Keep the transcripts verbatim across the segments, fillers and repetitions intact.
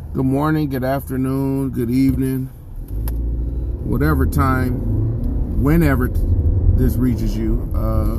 Good morning, good afternoon, good evening, whatever time, whenever this reaches you. Uh,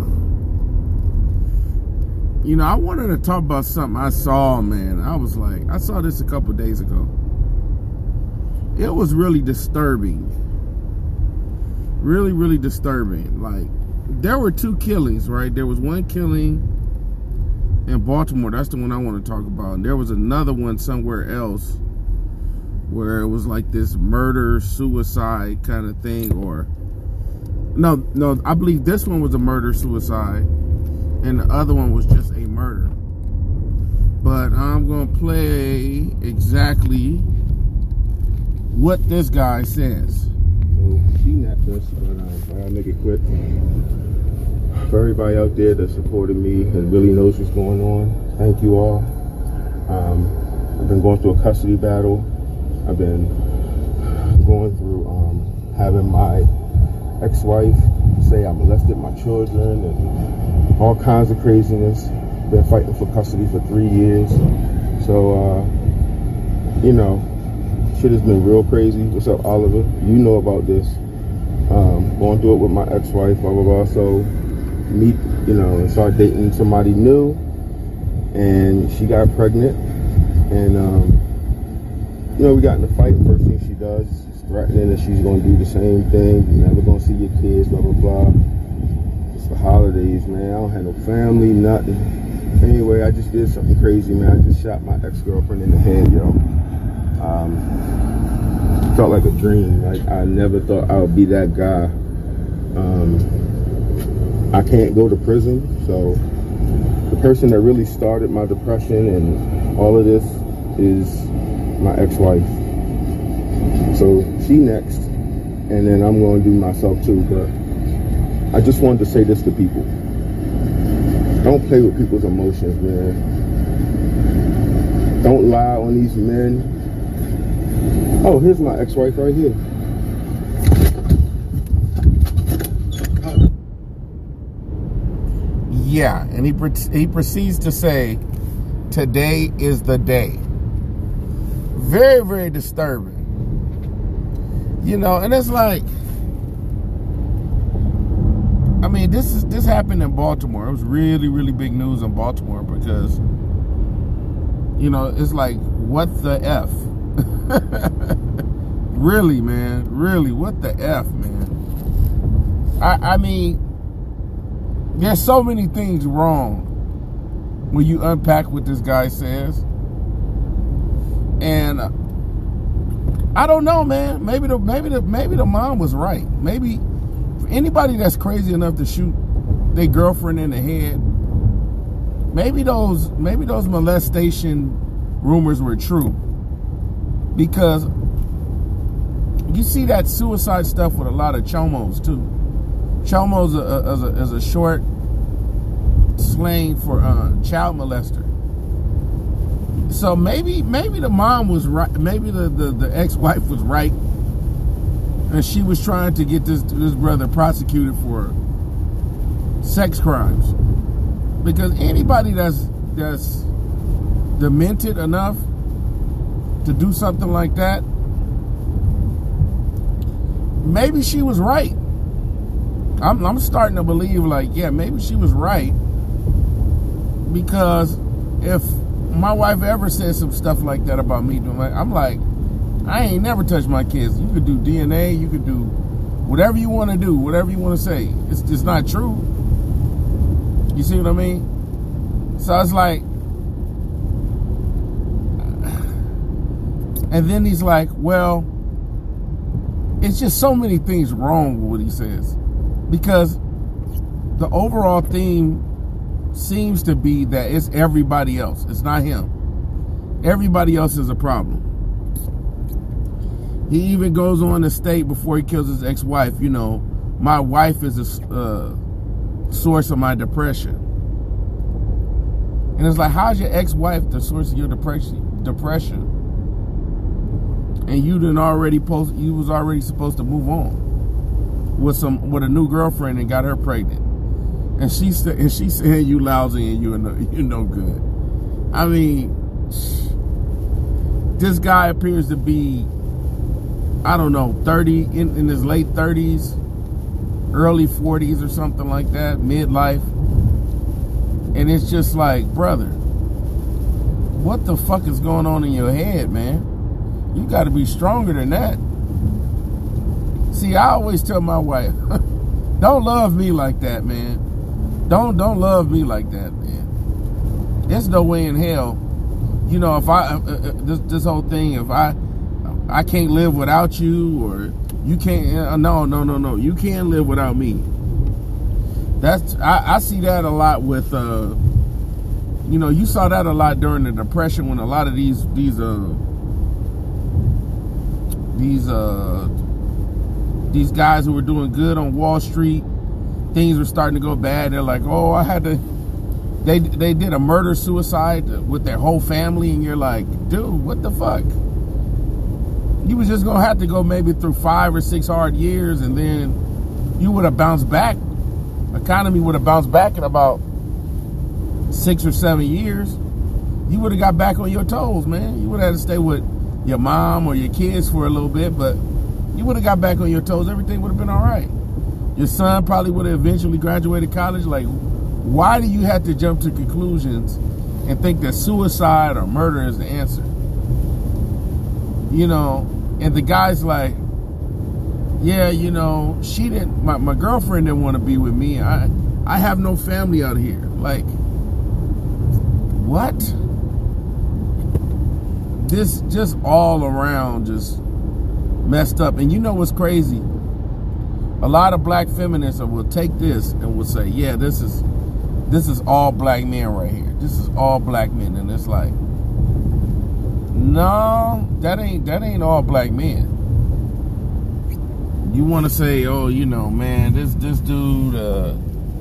you know, I wanted to talk about something I saw, man. I was like, I saw this a couple days ago. It was really disturbing. Really, really disturbing. Like, there were two killings, right? There was one killing in Baltimore. That's the one I want to talk about. And there was another one somewhere else where it was like this murder suicide kind of thing. Or no no I believe this one was a murder suicide and the other one was just a murder. But I'm gonna play exactly what this guy says. So she napped us, but um, I'll make it quick. For everybody out there that supported me and really knows what's going on, thank you all. Um, I've been going through a custody battle. I've been going through um, having my ex-wife say I molested my children and all kinds of craziness. Been fighting for custody for three years. So, uh, you know, shit has been real crazy. What's up, Oliver? You know about this. Um, going through it with my ex-wife, blah, blah, blah. So, meet, you know, and start dating somebody new, and she got pregnant, and um, you know, we got in a fight. First thing she does is threatening that she's going to do the same thing. You're never going to see your kids, blah blah blah. It's the holidays, man. I don't have no family, nothing. Anyway, I just did something crazy, man. I just shot my ex-girlfriend in the head, yo. Um, felt like a dream. Like, I never thought I would be that guy. Um, I can't go to prison, so the person that really started my depression and all of this is my ex-wife. So she next, and then I'm going to do myself too. But I just wanted to say this to people. Don't play with people's emotions, man. Don't lie on these men. Oh, here's my ex-wife right here. Yeah, and he he proceeds to say, today is the day. Very, very disturbing. You know, and it's like, I mean, this is this happened in Baltimore. It was really, really big news in Baltimore because, you know, it's like, what the F? Really, man. Really, what the F, man? I, I mean, there's so many things wrong when you unpack what this guy says. And uh, I don't know, man. Maybe the maybe the maybe the mom was right. Maybe for anybody that's crazy enough to shoot their girlfriend in the head, maybe those maybe those molestation rumors were true. Because you see that suicide stuff with a lot of chomos too. Chomo's a, a, is, a, is a short slang for uh, child molester. So maybe maybe the mom was right. Maybe the, the, the ex-wife was right. And she was trying to get this, this brother prosecuted for sex crimes. Because anybody that's, that's demented enough to do something like that, maybe she was right. I'm, I'm starting to believe, like, yeah, maybe she was right. Because if my wife ever said some stuff like that about me, I'm like, I ain't never touched my kids. You could do D N A, you could do whatever you want to do, whatever you want to say. It's just not true. You see what I mean? So it's like, and then he's like, well, it's just so many things wrong with what he says. Because the overall theme seems to be that it's everybody else. It's not him. Everybody else is a problem. He even goes on to state before he kills his ex-wife, you know, my wife is a uh, source of my depression. And it's like, how's your ex-wife the source of your depression? Depression, and you didn't already post. You was already supposed to move on with some with a new girlfriend and got her pregnant. And she said, and she said you lousy and you no, you no good. I mean, this guy appears to be, I don't know, thirty, in, in his late thirties, early forties or something like that, midlife. And it's just like, brother, what the fuck is going on in your head, man? You got to be stronger than that. See, I always tell my wife, don't love me like that, man. Don't don't love me like that, man. There's no way in hell. You know, if I uh, uh, this this whole thing, if I I can't live without you, or you can't. Uh, no, no, no, no. You can't live without me. That's I, I see that a lot with. Uh, you know, you saw that a lot during the Depression when a lot of these these uh these uh these guys who were doing good on Wall Street, things were starting to go bad. They're like, oh, I had to. They they did a murder suicide with their whole family, and you're like, dude, what the fuck? You was just gonna have to go maybe through five or six hard years, and then you would have bounced back. Economy would have bounced back in about six or seven years. You would have got back on your toes, man. You would have had to stay with your mom or your kids for a little bit, but you would have got back on your toes. Everything would have been all right. Your son probably would have eventually graduated college. Like, why do you have to jump to conclusions and think that suicide or murder is the answer? You know, and the guy's like, yeah, you know, she didn't, my, my girlfriend didn't want to be with me. I, I have no family out here. Like, what? This just all around just messed up. And you know what's crazy? A lot of black feminists will take this and will say, yeah, this is this is all black men right here. This is all black men. And it's like, no, that ain't that ain't all black men. You want to say, oh, you know, man, this this dude, uh,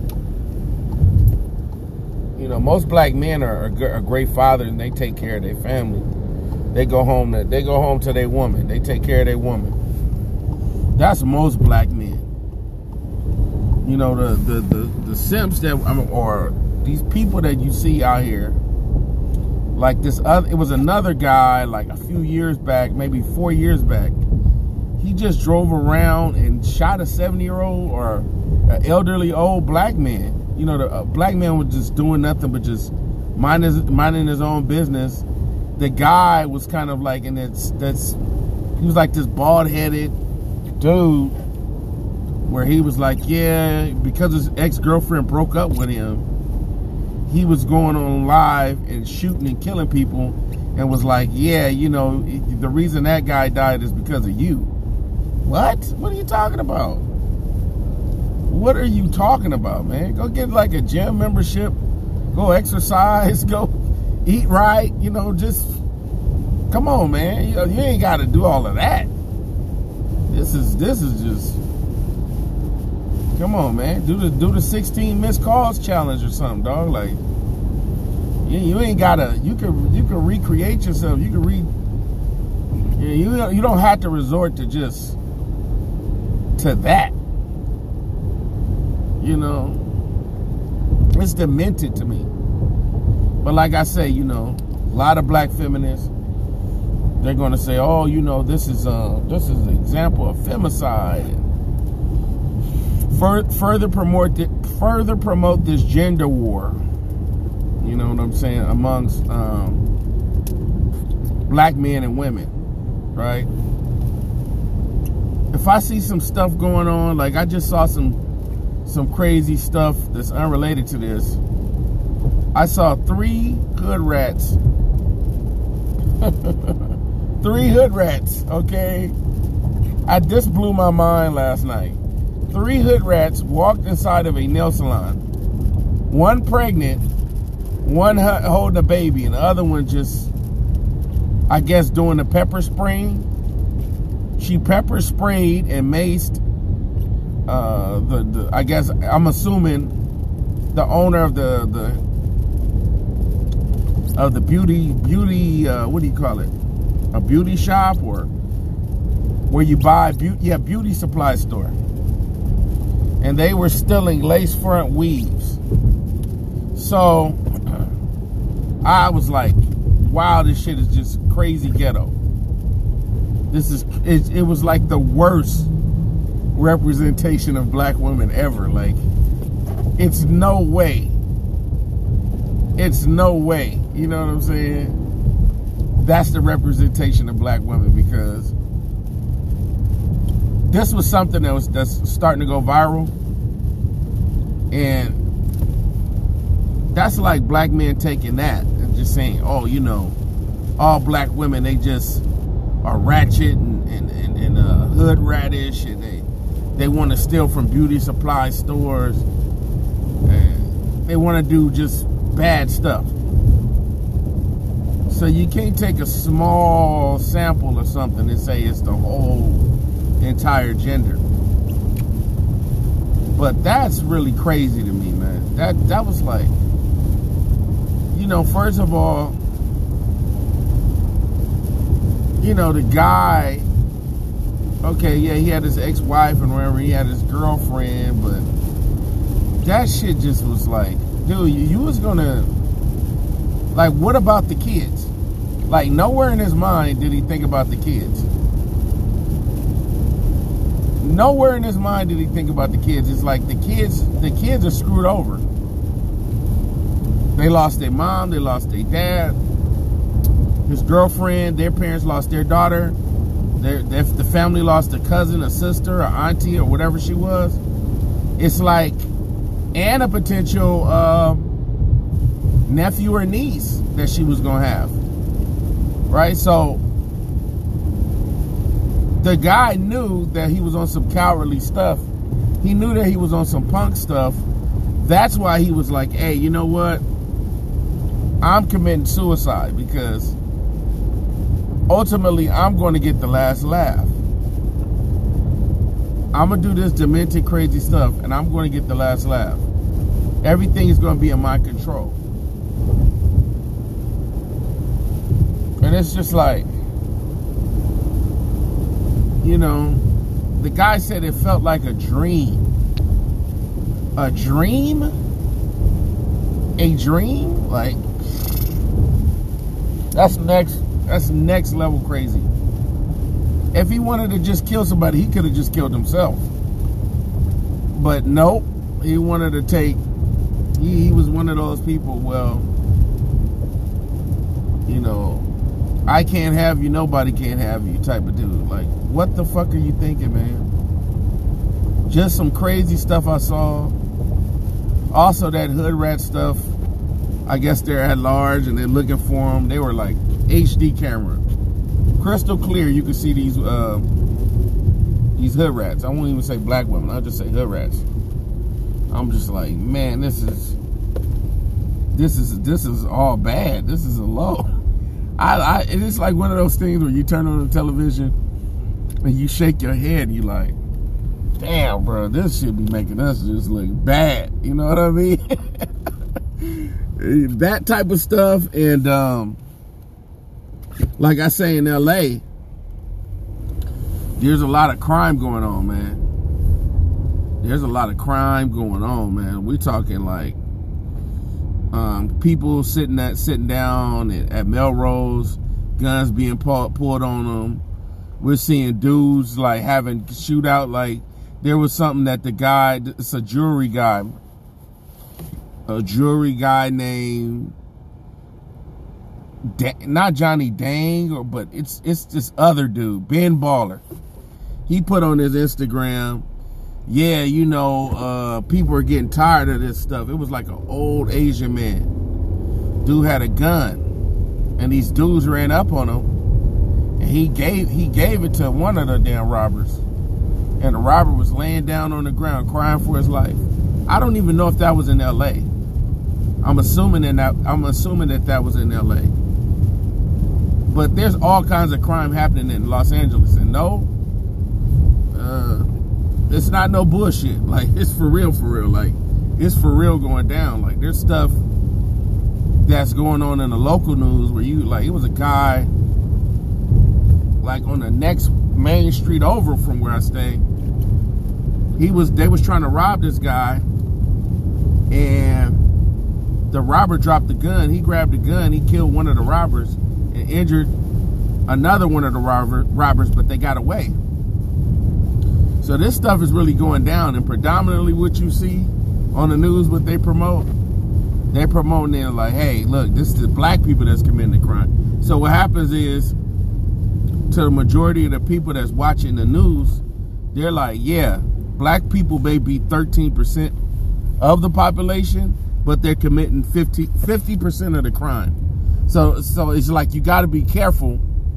you know, most black men are, are, are great fathers, and they take care of their family. They go home to they go home to their woman. They take care of their woman. That's most black men. You know, the the the, the simps that or these people that you see out here. Like this other, it was another guy like a few years back, maybe four years back. He just drove around and shot a seventy-year-old or an elderly old black man. You know, the uh, black man was just doing nothing but just minding his, minding his own business. The guy was kind of like, and it's that's he was like this bald-headed dude, where he was like, yeah, because his ex-girlfriend broke up with him, he was going on live and shooting and killing people, and was like, yeah, you know, the reason that guy died is because of you. What? What are you talking about? What are you talking about, man? Go get like a gym membership. Go exercise. Go eat right. You know, just come on, man. You, you ain't got to do all of that. This is this is just come on, man. Do the do the sixteen missed calls challenge or something, dog. Like you, you ain't gotta. You can you can recreate yourself. You can re. You you you don't have to resort to just. To that, you know, it's demented to me. But like I say, you know, a lot of black feminists, they're going to say, oh, you know, this is uh this is an example of femicide. Fur further promote it, further promote this gender war. You know what I'm saying, amongst um, black men and women, right? If I see some stuff going on, like I just saw some some crazy stuff that's unrelated to this. I saw three hood rats. Three hood rats, okay? I just blew my mind last night. Three hood rats walked inside of a nail salon. One pregnant, one holding a baby, and the other one just, I guess, doing the pepper spraying. She pepper sprayed and maced uh, the, the, I guess, I'm assuming the owner of the, the, of the beauty, beauty, uh, what do you call it? A beauty shop, or where you buy, beauty, yeah, beauty supply store. And they were stealing lace front weaves. So I was like, wow, this shit is just crazy ghetto. This is, it, it was like the worst representation of black women ever. Like, it's no way. It's no way. You know what I'm saying? That's the representation of black women, because this was something that was that's starting to go viral. And that's like black men taking that and just saying, oh, you know, all black women, they just are ratchet and, and, and, and uh, hood radish, and they they want to steal from beauty supply stores, and they want to do just bad stuff. So you can't take a small sample or something and say it's the whole entire gender. But that's really crazy to me, man. That that was like, you know, first of all, you know, the guy, okay, yeah, he had his ex-wife and whatever, he had his girlfriend, but that shit just was like, dude, you, you was gonna, like, what about the kids? Like, nowhere in his mind did he think about the kids. Nowhere in his mind did he think about the kids. It's like the kids, the kids are screwed over. They lost their mom, they lost their dad, his girlfriend, their parents lost their daughter, their, their, the family lost a cousin, a sister, or auntie, or whatever she was. It's like, and a potential uh, nephew or niece that she was gonna have, right? So the guy knew that he was on some cowardly stuff. He knew that he was on some punk stuff. That's why he was like, hey, you know what? I'm committing suicide, because ultimately I'm going to get the last laugh. I'm going to do this demented, crazy stuff, and I'm going to get the last laugh. Everything is going to be in my control. And it's just like, you know, the guy said it felt like a dream. A dream? A dream? Like, that's next, that's next level crazy. If he wanted to just kill somebody, he could have just killed himself. But nope, he wanted to take, he, he was one of those people, well, you know, I can't have you, nobody can't have you type of dude. Like, what the fuck are you thinking, man? Just some crazy stuff I saw. Also, that hood rat stuff, I guess they're at large and they're looking for them. They were like H D camera. Crystal clear, you can see these uh, these hood rats. I won't even say black women, I'll just say hood rats. I'm just like, man, this is, this is, this is all bad. This is a low. I, I, it's like one of those things where you turn on the television and you shake your head and you like, damn, bro, this should be making us just look bad. You know what I mean? That type of stuff. And um, like I say, in L A, there's a lot of crime going on, man. There's a lot of crime going on, man. We're talking like Um, people sitting at sitting down at, at Melrose, guns being pulled, pulled on them. We're seeing dudes like having shootout. Like, there was something that the guy, it's a jewelry guy, a jewelry guy named da not Johnny Dang, or but it's it's this other dude, Ben Baller. He put on his Instagram, yeah, you know, uh, people are getting tired of this stuff. It was like an old Asian man. Dude had a gun, and these dudes ran up on him, and he gave he gave it to one of the damn robbers, and the robber was laying down on the ground crying for his life. I don't even know if that was in L A. I'm assuming in that I'm assuming that that was in L A. But there's all kinds of crime happening in Los Angeles, and no. Uh, It's not no bullshit. Like, it's for real, for real. Like, it's for real going down. Like, there's stuff that's going on in the local news where you, like, it was a guy, like, on the next main street over from where I stay. He was, they was trying to rob this guy, and the robber dropped the gun. He grabbed the gun. He killed one of the robbers and injured another one of the robber, robbers, but they got away. So this stuff is really going down, and predominantly what you see on the news, what they promote, they promoting it like, hey, look, this is the black people that's committing the crime. So what happens is, to the majority of the people that's watching the news, they're like, yeah, black people may be thirteen percent of the population, but they're committing fifty percent of the crime. So, so it's like you got to be careful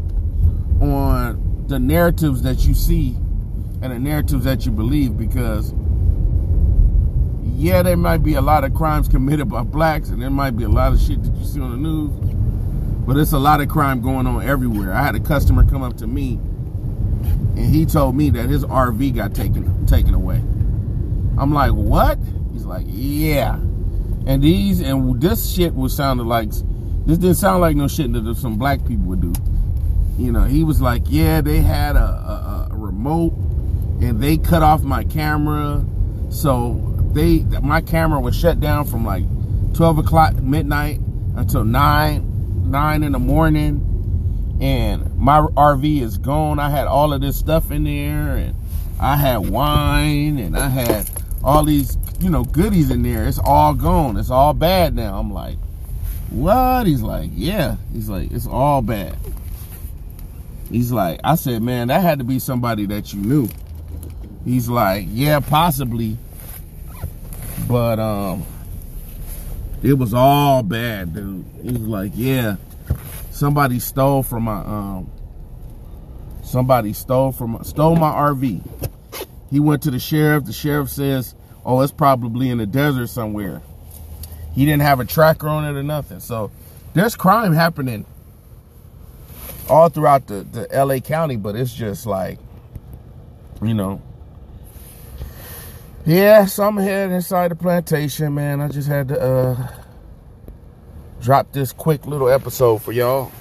on the narratives that you see and the narratives that you believe, because yeah, there might be a lot of crimes committed by blacks, and there might be a lot of shit that you see on the news, but it's a lot of crime going on everywhere. I had a customer come up to me, and he told me that his R V got taken taken away. I'm like, what? He's like, yeah. And these and this shit was sounded like this didn't sound like no shit that some black people would do. You know, he was like, yeah, they had a, a, a remote, and they cut off my camera, so they my camera was shut down from like twelve o'clock midnight until nine nine in the morning, and my R V is gone. I had all of this stuff in there, and I had wine, and I had all these, you know, goodies in there. It's all gone. It's all bad now. I'm like, what? He's like, yeah. He's like, it's all bad. He's like, I said, man, that had to be somebody that you knew. He's like, yeah, possibly. But um, it was all bad, dude. He was like, yeah, somebody stole from my um, somebody stole from stole my R V. He went to the sheriff. The sheriff says, oh, it's probably in the desert somewhere. He didn't have a tracker on it or nothing. So there's crime happening all throughout the, the L A County, but it's just like, you know. Yeah, so I'm heading inside the plantation, man. I just had to uh, drop this quick little episode for y'all.